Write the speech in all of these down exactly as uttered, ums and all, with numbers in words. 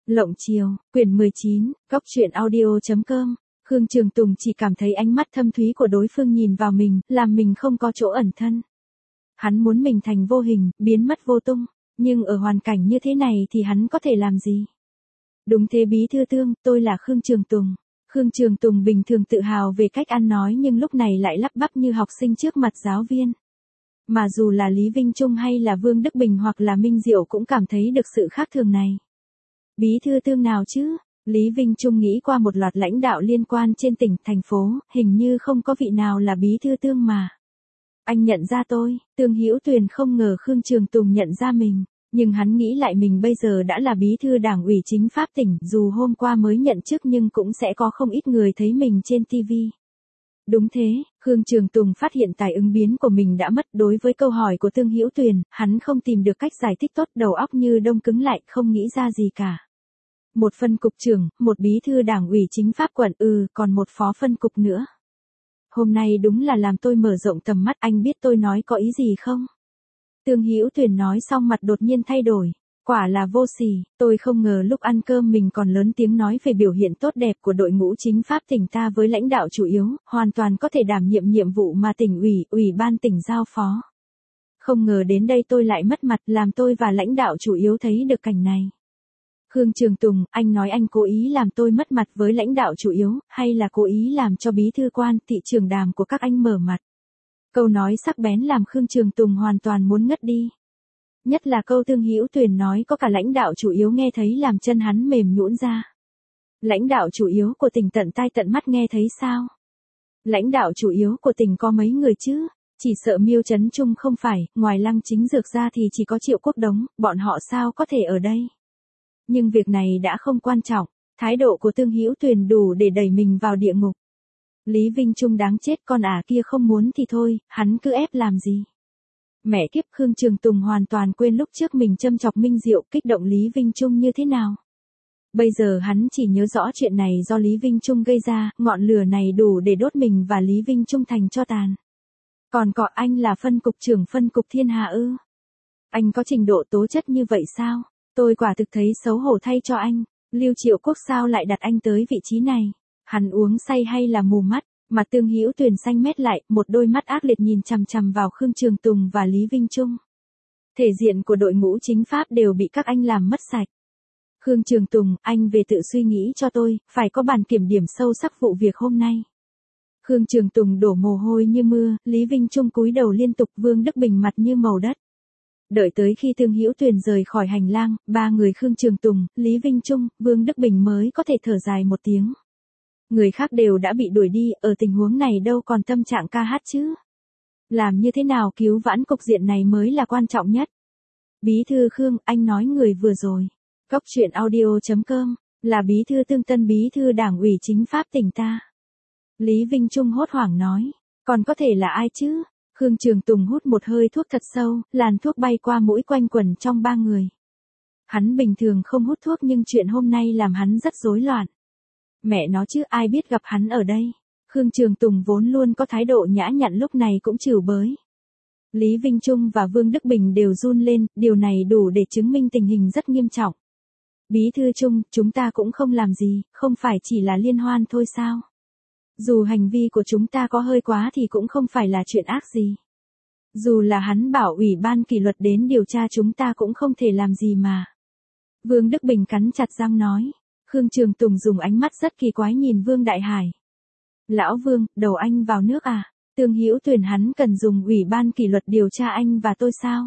Lộng chiều, quyển mười chín, góc truyện audio chấm com. Khương Trường Tùng chỉ cảm thấy ánh mắt thâm thúy của đối phương nhìn vào mình, làm mình không có chỗ ẩn thân. Hắn muốn mình thành vô hình, biến mất vô tung, nhưng ở hoàn cảnh như thế này thì hắn có thể làm gì? Đúng thế bí thư Tương, tôi là Khương Trường Tùng. Khương Trường Tùng bình thường tự hào về cách ăn nói nhưng lúc này lại lắp bắp như học sinh trước mặt giáo viên. Mà dù là Lý Vinh Trung hay là Vương Đức Bình hoặc là Minh Diệu cũng cảm thấy được sự khác thường này. Bí thư Tương nào chứ? Lý Vinh Trung nghĩ qua một loạt lãnh đạo liên quan trên tỉnh, thành phố, hình như không có vị nào là bí thư Tương mà. Anh nhận ra tôi, Tương Hữu Tuyền không ngờ Khương Trường Tùng nhận ra mình, nhưng hắn nghĩ lại mình bây giờ đã là bí thư đảng ủy chính pháp tỉnh, dù hôm qua mới nhận chức nhưng cũng sẽ có không ít người thấy mình trên ti vi. Đúng thế, Khương Trường Tùng phát hiện tài ứng biến của mình đã mất. Đối với câu hỏi của Tương Hữu Tuyền, hắn không tìm được cách giải thích tốt, đầu óc như đông cứng lại, không nghĩ ra gì cả. Một phân cục trưởng, một bí thư đảng ủy chính pháp quận, ừ, còn một phó phân cục nữa. Hôm nay đúng là làm tôi mở rộng tầm mắt, anh biết tôi nói có ý gì không? Tương Hữu Tuyền nói xong mặt đột nhiên thay đổi. Quả là vô sỉ, tôi không ngờ lúc ăn cơm mình còn lớn tiếng nói về biểu hiện tốt đẹp của đội ngũ chính pháp tỉnh ta với lãnh đạo chủ yếu, hoàn toàn có thể đảm nhiệm nhiệm vụ mà tỉnh ủy, ủy ban tỉnh giao phó. Không ngờ đến đây tôi lại mất mặt, làm tôi và lãnh đạo chủ yếu thấy được cảnh này. Khương Trường Tùng, anh nói anh cố ý làm tôi mất mặt với lãnh đạo chủ yếu, hay là cố ý làm cho bí thư quan, thị trưởng đàm của các anh mở mặt? Câu nói sắc bén làm Khương Trường Tùng hoàn toàn muốn ngất đi. Nhất là câu Tương Hữu Tuyền nói có cả lãnh đạo chủ yếu nghe thấy làm chân hắn mềm nhũn ra. Lãnh đạo chủ yếu của tỉnh tận tai tận mắt nghe thấy sao? Lãnh đạo chủ yếu của tỉnh có mấy người chứ? Chỉ sợ Miêu Trấn Trung không phải, ngoài Lăng Chính Dược ra thì chỉ có Triệu Quốc Đống, bọn họ sao có thể ở đây? Nhưng việc này đã không quan trọng, thái độ của Tương Hữu Tuyền đủ để đẩy mình vào địa ngục. Lý Vinh Trung đáng chết, con ả kia không muốn thì thôi, hắn cứ ép làm gì? Mẹ kiếp, Khương Trường Tùng hoàn toàn quên lúc trước mình châm chọc Minh Diệu, kích động Lý Vinh Trung như thế nào. Bây giờ hắn chỉ nhớ rõ chuyện này do Lý Vinh Trung gây ra, ngọn lửa này đủ để đốt mình và Lý Vinh Trung thành tro tàn. Còn có anh là phân cục trưởng phân cục Thiên Hà ư? Anh có trình độ tố chất như vậy sao? Tôi quả thực thấy xấu hổ thay cho anh. Lưu Triệu Quốc sao lại đặt anh tới vị trí này? Hắn uống say hay là mù mắt? Mặt Tương Hữu Tuyền xanh mét lại, một đôi mắt ác liệt nhìn chằm chằm vào Khương Trường Tùng và Lý Vinh Trung. Thể diện của đội ngũ chính pháp đều bị các anh làm mất sạch. Khương Trường Tùng, anh về tự suy nghĩ cho tôi, phải có bản kiểm điểm sâu sắc vụ việc hôm nay. Khương Trường Tùng đổ mồ hôi như mưa, Lý Vinh Trung cúi đầu liên tục, Vương Đức Bình mặt như màu đất. Đợi tới khi Tương Hữu Tuyền rời khỏi hành lang, ba người Khương Trường Tùng, Lý Vinh Trung, Vương Đức Bình mới có thể thở dài một tiếng. Người khác đều đã bị đuổi đi, ở tình huống này đâu còn tâm trạng ca hát chứ. Làm như thế nào cứu vãn cục diện này mới là quan trọng nhất. Bí thư Khương, anh nói người vừa rồi. Góc truyện audio chấm com, là bí thư Tương tân bí thư đảng ủy chính pháp tỉnh ta. Lý Vinh Trung hốt hoảng nói, còn có thể là ai chứ? Khương Trường Tùng hút một hơi thuốc thật sâu, làn thuốc bay qua mũi quanh quẩn trong ba người. Hắn bình thường không hút thuốc nhưng chuyện hôm nay làm hắn rất rối loạn. Mẹ nó chứ, ai biết gặp hắn ở đây. Khương Trường Tùng vốn luôn có thái độ nhã nhặn lúc này cũng chửi bới. Lý Vinh Trung và Vương Đức Bình đều run lên, điều này đủ để chứng minh tình hình rất nghiêm trọng. Bí thư Trung, chúng ta cũng không làm gì, không phải chỉ là liên hoan thôi sao? Dù hành vi của chúng ta có hơi quá thì cũng không phải là chuyện ác gì. Dù là hắn bảo ủy ban kỷ luật đến điều tra chúng ta cũng không thể làm gì mà. Vương Đức Bình cắn chặt răng nói. Khương Trường Tùng dùng ánh mắt rất kỳ quái nhìn Vương Đại Hải. Lão Vương, đầu anh vào nước à? Tương Hữu Tuyền, hắn cần dùng ủy ban kỷ luật điều tra anh và tôi sao?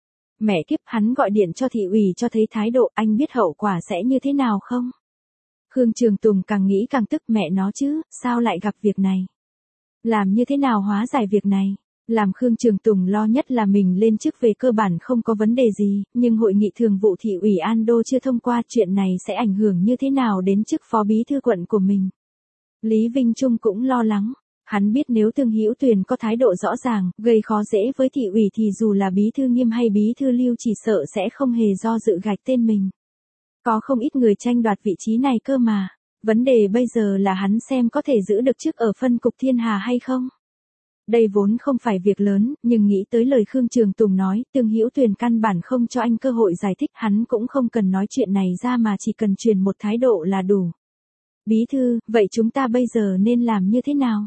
Mẹ kiếp, hắn gọi điện cho thị ủy cho thấy thái độ, anh biết hậu quả sẽ như thế nào không? Khương Trường Tùng càng nghĩ càng tức, mẹ nó chứ, sao lại gặp việc này? Làm như thế nào hóa giải việc này? Làm Khương Trường Tùng lo nhất là mình lên chức về cơ bản không có vấn đề gì, nhưng hội nghị thường vụ thị ủy An Đô chưa thông qua, chuyện này sẽ ảnh hưởng như thế nào đến chức phó bí thư quận của mình. Lý Vinh Trung cũng lo lắng, hắn biết nếu Tương Hữu Tuyền có thái độ rõ ràng, gây khó dễ với thị ủy thì dù là bí thư Nghiêm hay bí thư Lưu chỉ sợ sẽ không hề do dự gạch tên mình. Có không ít người tranh đoạt vị trí này cơ mà, vấn đề bây giờ là hắn xem có thể giữ được chức ở phân cục Thiên Hà hay không. Đây vốn không phải việc lớn, nhưng nghĩ tới lời Khương Trường Tùng nói, Tương Hữu Tuyền căn bản không cho anh cơ hội giải thích, hắn cũng không cần nói chuyện này ra mà chỉ cần truyền một thái độ là đủ. Bí thư, vậy chúng ta bây giờ nên làm như thế nào?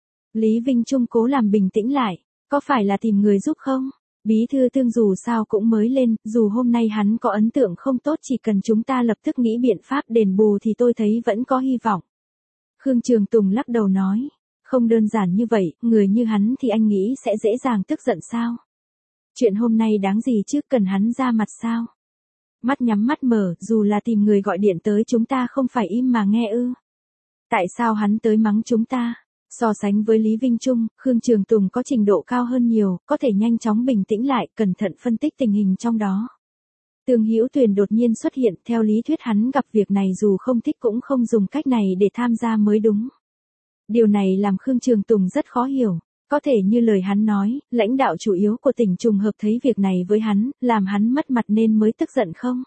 Lý Vinh Trung cố làm bình tĩnh lại, có phải là tìm người giúp không? Bí thư Tương dù sao cũng mới lên, dù hôm nay hắn có ấn tượng không tốt, chỉ cần chúng ta lập tức nghĩ biện pháp đền bù thì tôi thấy vẫn có hy vọng. Khương Trường Tùng lắc đầu nói, không đơn giản như vậy, người như hắn thì anh nghĩ sẽ dễ dàng tức giận sao? Chuyện hôm nay đáng gì chứ, cần hắn ra mặt sao? Mắt nhắm mắt mở, dù là tìm người gọi điện tới chúng ta không phải im mà nghe ư? Tại sao hắn tới mắng chúng ta? So sánh với Lý Vinh Trung, Khương Trường Tùng có trình độ cao hơn nhiều, có thể nhanh chóng bình tĩnh lại, cẩn thận phân tích tình hình trong đó. Tương Hữu Tuyền đột nhiên xuất hiện, theo lý thuyết hắn gặp việc này dù không thích cũng không dùng cách này để tham gia mới đúng. Điều này làm Khương Trường Tùng rất khó hiểu. Có thể như lời hắn nói, lãnh đạo chủ yếu của tỉnh trùng hợp thấy việc này với hắn, làm hắn mất mặt nên mới tức giận không?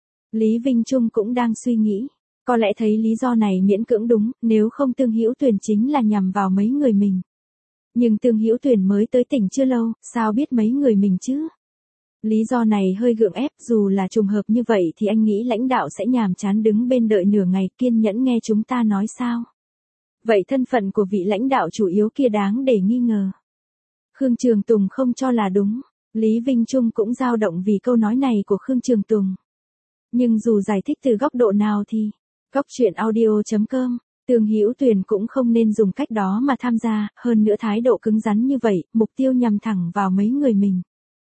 Lý Vinh Trung cũng đang suy nghĩ. Có lẽ thấy lý do này miễn cưỡng đúng, nếu không Tương Hữu Tuyền chính là nhằm vào mấy người mình. Nhưng Tương Hữu Tuyền mới tới tỉnh chưa lâu, sao biết mấy người mình chứ? Lý do này hơi gượng ép, dù là trùng hợp như vậy thì anh nghĩ lãnh đạo sẽ nhàm chán đứng bên đợi nửa ngày kiên nhẫn nghe chúng ta nói sao? Vậy thân phận của vị lãnh đạo chủ yếu kia đáng để nghi ngờ. Khương Trường Tùng không cho là đúng, Lý Vinh Trung cũng dao động vì câu nói này của Khương Trường Tùng. Nhưng dù giải thích từ góc độ nào thì, Góc truyện audio chấm com, Tương Hữu Tuyền cũng không nên dùng cách đó mà tham gia, hơn nữa thái độ cứng rắn như vậy, mục tiêu nhằm thẳng vào mấy người mình.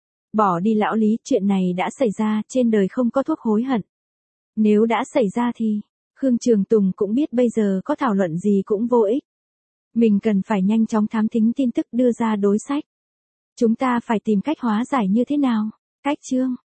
Bỏ đi lão Lý, chuyện này đã xảy ra, trên đời không có thuốc hối hận. Nếu đã xảy ra thì, Khương Trường Tùng cũng biết bây giờ có thảo luận gì cũng vô ích. Mình cần phải nhanh chóng thám thính tin tức đưa ra đối sách. Chúng ta phải tìm cách hóa giải như thế nào? Cách chương